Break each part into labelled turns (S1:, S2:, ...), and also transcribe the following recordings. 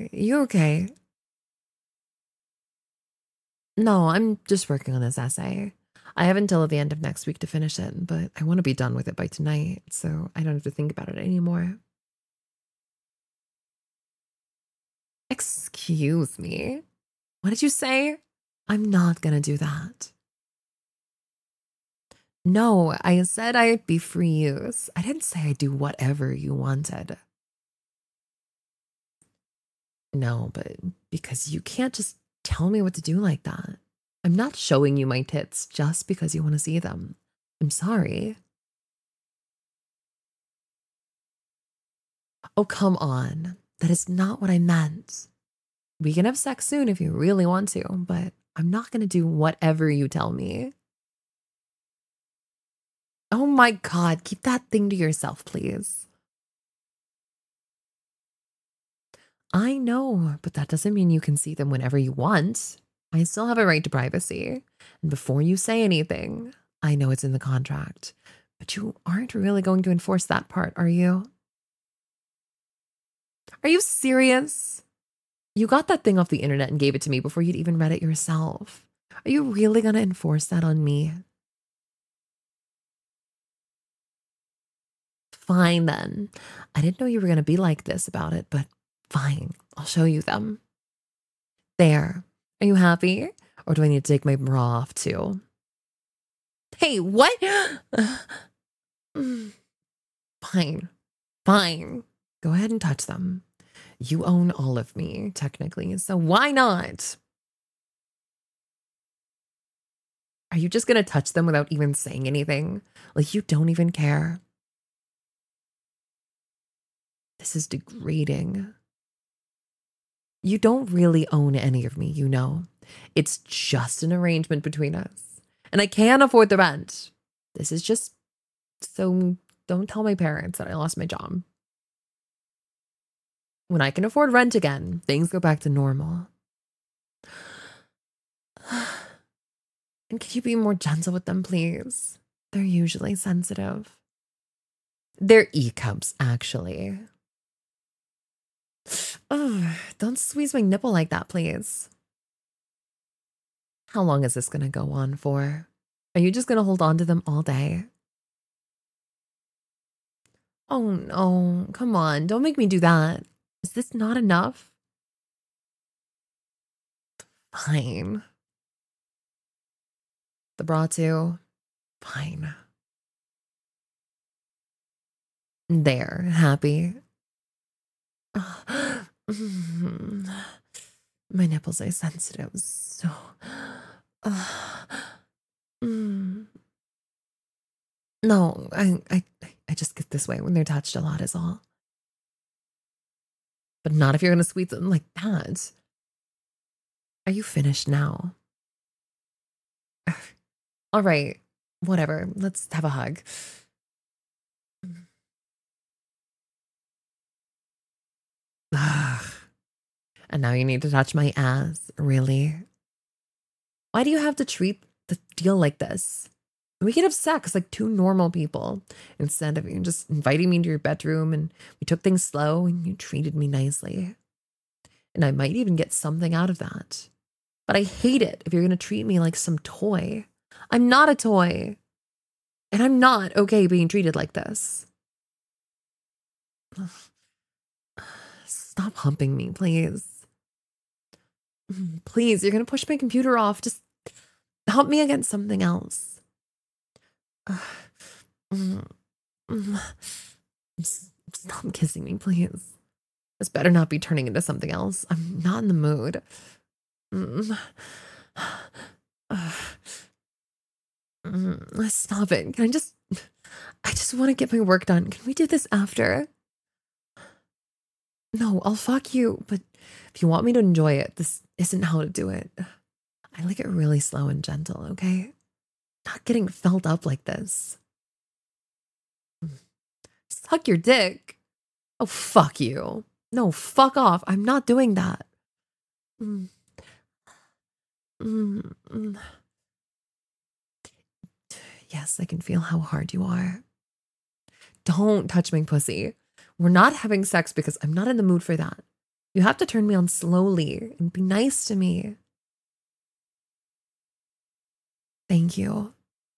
S1: Hey, you okay? No, I'm just working on this essay. I have until the end of next week to finish it, but I want to be done with it by tonight, so I don't have to think about it anymore. Excuse me? What did you say? I'm not gonna do that. No, I said I'd be free use. I didn't say I'd do whatever you wanted. No, but because you can't just tell me what to do like that. I'm not showing you my tits just because you want to see them. I'm sorry. Oh, come on. That is not what I meant. We can have sex soon if you really want to, but I'm not going to do whatever you tell me. Oh my God, keep that thing to yourself, please. I know, but that doesn't mean you can see them whenever you want. I still have a right to privacy. And before you say anything, I know it's in the contract, but you aren't really going to enforce that part, are you? Are you serious? You got that thing off the internet and gave it to me before you'd even read it yourself. Are you really going to enforce that on me? Fine then. I didn't know you were going to be like this about it, but fine. I'll show you them. There. Are you happy? Or do I need to take my bra off too? Hey, what? Fine. Fine. Go ahead and touch them. You own all of me, technically, so why not? Are you just going to touch them without even saying anything? Like you don't even care? This is degrading. You don't really own any of me, you know. It's just an arrangement between us. And I can't afford the rent. This is just so don't tell my parents that I lost my job. When I can afford rent again, things go back to normal. And could you be more gentle with them, please? They're usually sensitive. They're E cups, actually. Oh, don't squeeze my nipple like that, please. How long is this going to go on for? Are you just going to hold on to them all day? Oh no, come on, don't make me do that. Is this not enough? Fine. The bra too? Fine. There, happy? My nipples are sensitive, so. Mm. No, I just get this way when they're touched a lot, is all. But not if you're gonna squeeze them like that. Are you finished now? All right, whatever. Let's have a hug. Ugh. And now you need to touch my ass. Really? Why do you have to treat the deal like this? We could have sex like two normal people instead of you just inviting me into your bedroom and we took things slow and you treated me nicely. And I might even get something out of that. But I hate it if you're going to treat me like some toy. I'm not a toy. And I'm not okay being treated like this. Stop humping me, please. Please, you're going to push my computer off. Just help me against something else. Stop kissing me, please. This better not be turning into something else. I'm not in the mood. Stop it. I just want to get my work done. Can we do this after? No, I'll fuck you. But if you want me to enjoy it, this isn't how to do it. I like it really slow and gentle, okay? Not getting felt up like this. Suck your dick. Oh, fuck you. No, fuck off. I'm not doing that. Mm. Mm, mm. Yes, I can feel how hard you are. Don't touch my pussy. We're not having sex because I'm not in the mood for that. You have to turn me on slowly and be nice to me. Thank you.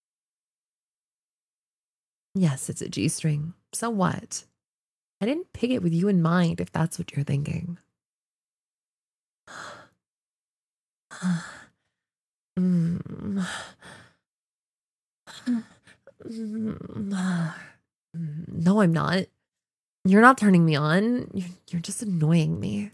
S1: Yes, it's a G string. So what? I didn't pick it with you in mind, if that's what you're thinking. Mm. No, I'm not. You're not turning me on. You're just annoying me.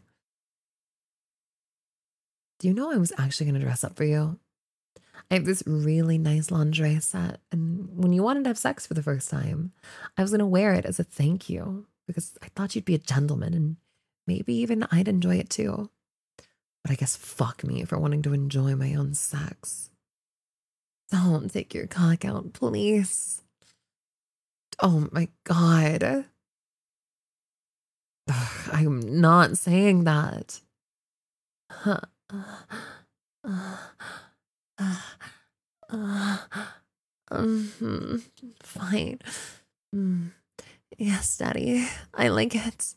S1: Do you know I was actually going to dress up for you? I have this really nice lingerie set, and when you wanted to have sex for the first time, I was going to wear it as a thank you because I thought you'd be a gentleman and maybe even I'd enjoy it too. But I guess fuck me for wanting to enjoy my own sex. Don't take your cock out, please. Oh my God. Ugh, I'm not saying that. Fine. Mm. Yes, Daddy. I like it.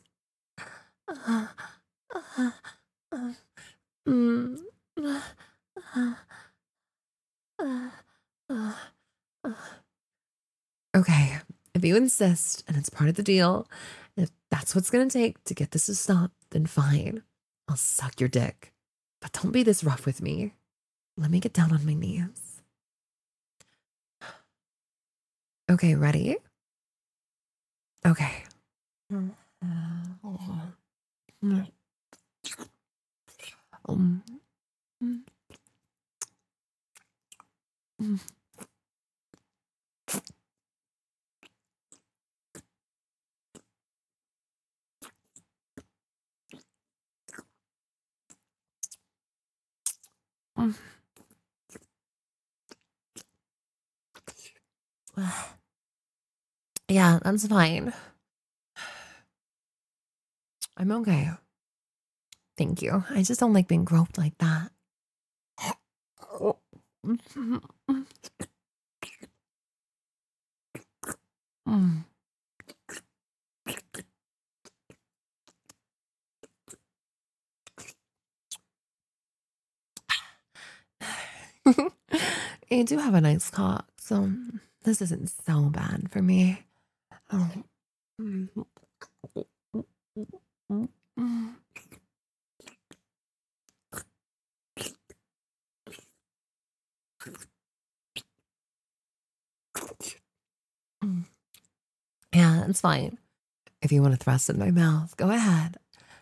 S1: Mm. Okay, if you insist and it's part of the deal, if that's what's gonna take to get this to stop, then fine. I'll suck your dick. But don't be this rough with me. Let me get down on my knees. Okay, ready? Okay. Um, yeah, that's fine. I'm okay. Thank you. I just don't like being groped like that. Mm. You do have a nice cock, so this isn't so bad for me. Oh. Mm. Yeah, it's fine. If you want to thrust in my mouth, go ahead.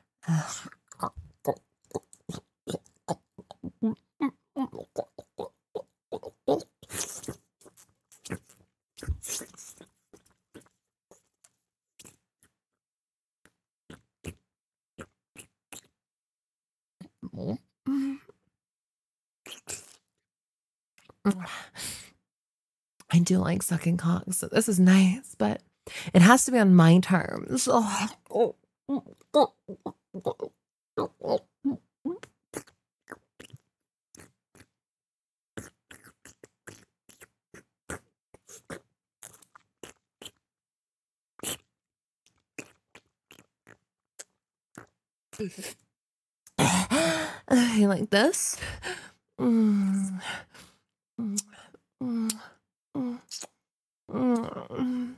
S1: I do like sucking cock, so this is nice, but it has to be on my terms. You like this? Mm. Mm. Mm. Mm. Mm.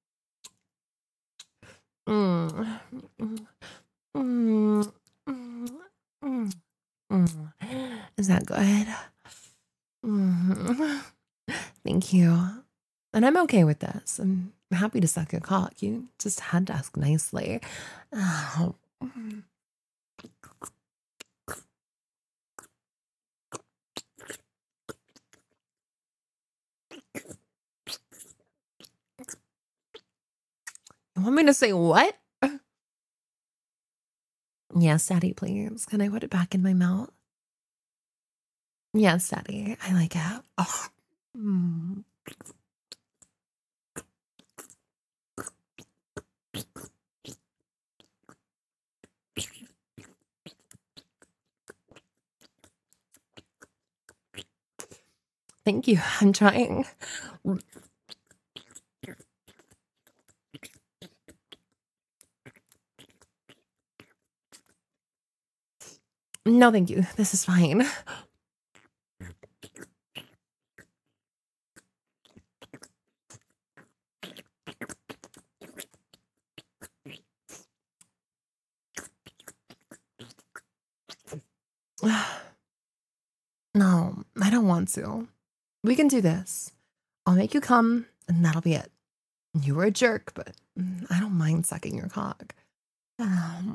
S1: Mm. Mm. Mm. Mm. Is that good? Mm. Thank you. And I'm okay with this. I'm happy to suck your cock. You just had to ask nicely. Oh. You want me to say what? Yes, Daddy, please. Can I put it back in my mouth? Yes, Daddy. I like it. Oh. Mm. Thank you. I'm trying. No, thank you. This is fine. No, I don't want to. We can do this. I'll make you come, and that'll be it. You were a jerk, but I don't mind sucking your cock. Um,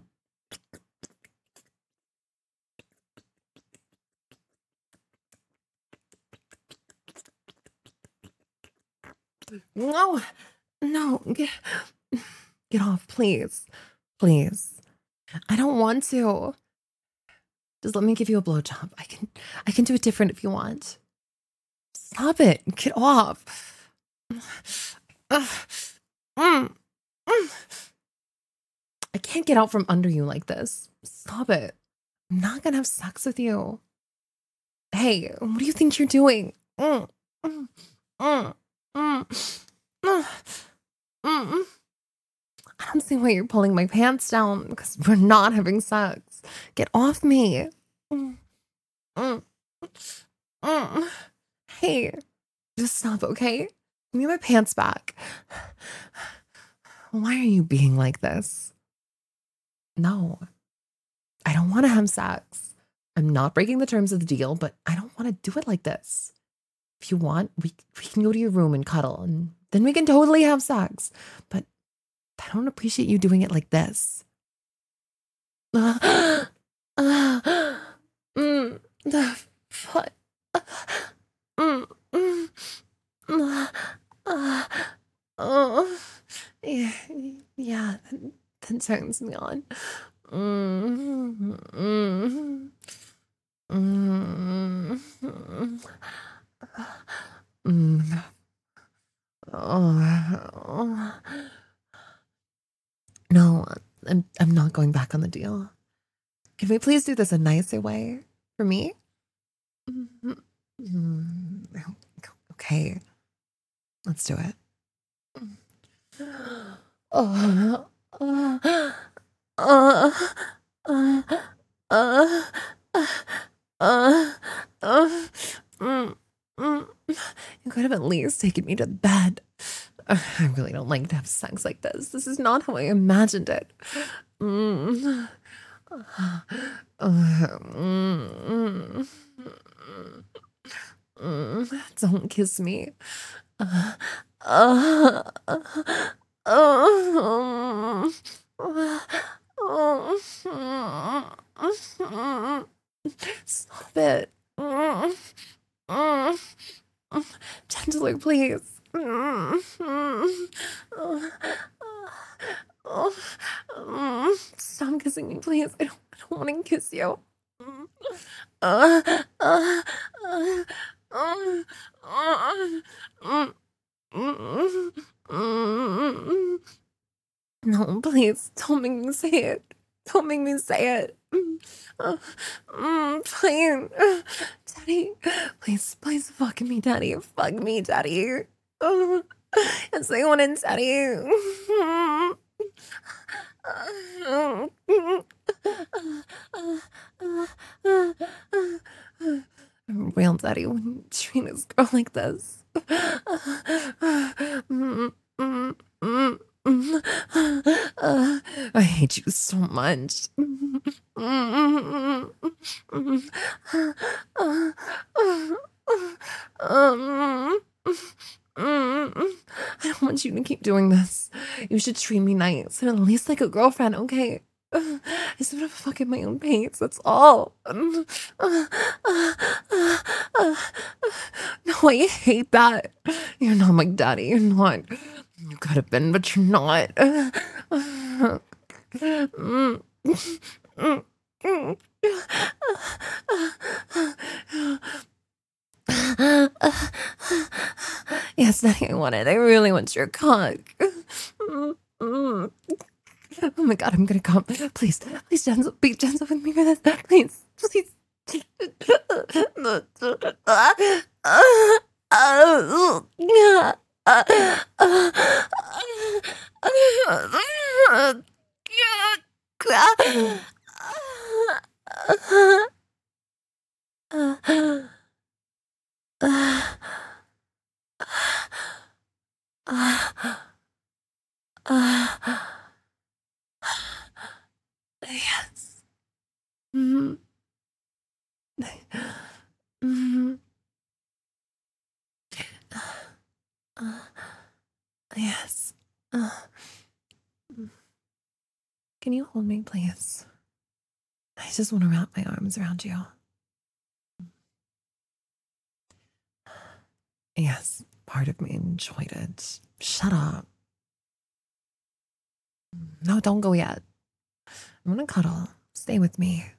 S1: no, no, get off, please. Please. I don't want to. Just let me give you a blowjob. I can do it different if you want. Stop it. Get off. Ugh. Mm, mm. I can't get out from under you like this. Stop it. I'm not gonna have sex with you. Hey, what do you think you're doing? Mm, mm, mm, mm, mm, mm. I don't see why you're pulling my pants down because we're not having sex. Get off me. Mm, mm, mm. Hey, just stop, okay? Give me my pants back. Why are you being like this? No, I don't want to have sex. I'm not breaking the terms of the deal, but I don't want to do it like this. If you want, we can go to your room and cuddle, and then we can totally have sex. But I don't appreciate you doing it like this. The fuck. Mm, mm, yeah, yeah, that turns me on. Mm, mm, mm, mm. Oh, no, I'm not going back on the deal. Can we please do this a nicer way for me? Mhm. Okay, let's do it. Oh, uh, uh, uh, uh, mm, mm. You could have at least taken me to bed. I really don't like to have sex like this. This is not how I imagined it. Mm. Mm. Don't kiss me. Uh, uh, uh, Stop it. Gentler, please. Stop kissing me, please. I don't want to kiss you. No, please, don't make me say it. Don't make me say it. Please. Daddy, please fuck me, Daddy. Fuck me, Daddy. Yes, I want it, Daddy. Real Daddy wouldn't treat his girl like this. I hate you so much. I don't want you to keep doing this. You should treat me nice and at least like a girlfriend, okay? I just want to fuck at my own pace. That's all. No, I hate that. You're not my daddy. You're not. You could have been, but you're not. Yes, Daddy, I want it. I really want your cock. Oh my god, I'm gonna come. Please, Jensen, be gentle with me for this. Please, please. Yes. Mhm. Mhm. Uh, yes. Uh, can you hold me, please? I just want to wrap my arms around you. Yes, part of me enjoyed it. Shut up. No, don't go yet. I'm gonna cuddle. Stay with me.